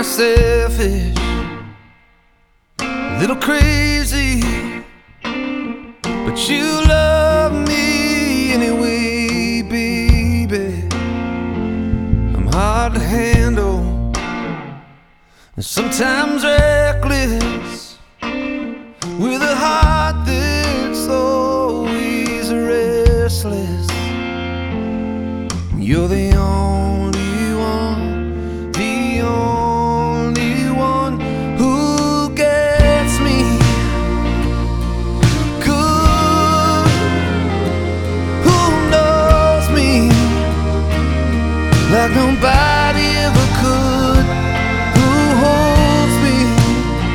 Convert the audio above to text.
selfish, a little crazy, but you love me anyway, baby. I'm hard to handle and sometimes reckless,